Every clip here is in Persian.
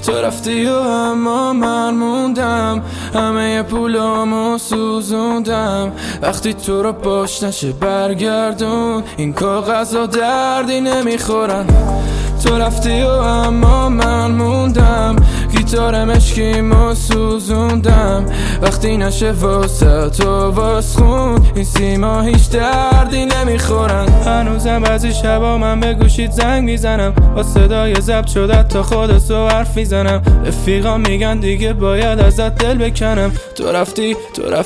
تو رفتی و اما من موندم، همه پولامو سوزوندم. وقتی تو رو باش نشه برگردون، این کاغذا دردی نمیخورن. تو رفتی و اما من موندم، گیتار مشکیمو سوزوندم. وقتی نشه واسه تو واس خون، این سیما هیچ دردی نمیخورن. هنوزم بعضی شبا من به گوشیت زنگ میزنم، با صدای ضبط شده تا خودت رو حرف میزنم. رفیقا میگن دیگه باید ازت دل بکنم. تو رفتی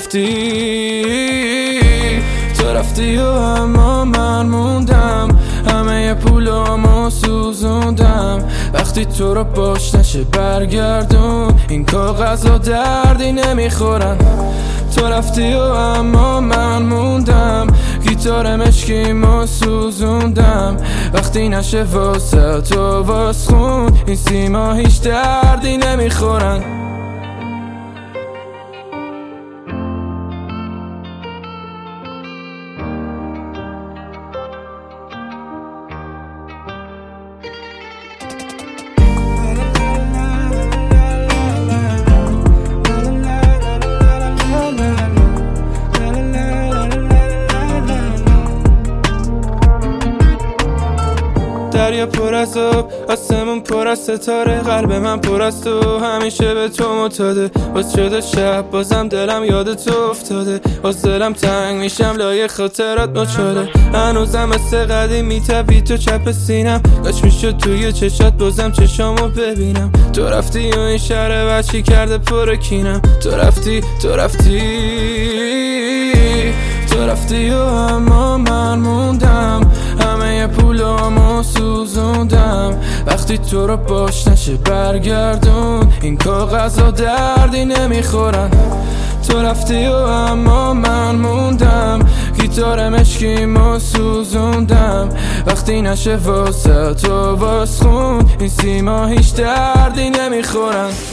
و اما من موندم، همه پولامو سوزوندم. وقتی تو رو باش نشه برگردون، این کاغذا دردی نمیخورن. تو رفتی و اما من موندم، گیتار مشکیمو سوزوندم. وقتی نشه واسه تو واس خون، این سیما هیچ دردی نمیخورن. دریا پر از آب، آسمون پر از ستاره، قلب من پر از تو، همیشه به تو معتاده. باز شده شب، بازم دلم یاد تو افتاده. باز دلم تنگ میشم لای خاطرات نوچاله. هنوزم مثل قدیم میتپی تو چپ سینم، کاش میشد توی چشات بازم چشامو ببینم. تو رفتی و این شهر بچی کرده پر کینم. تو رفتی و اما من موندم، همه پولامو سوزوندم. وقتی تو رو باش نشه برگردون، این کاغذا دردی نمیخورن. تو رفتی و اما من موندم، گیتار مشکیمو سوزوندم. وقتی نشه واسه تو واس خون، این سیما هیچ دردی نمیخورن.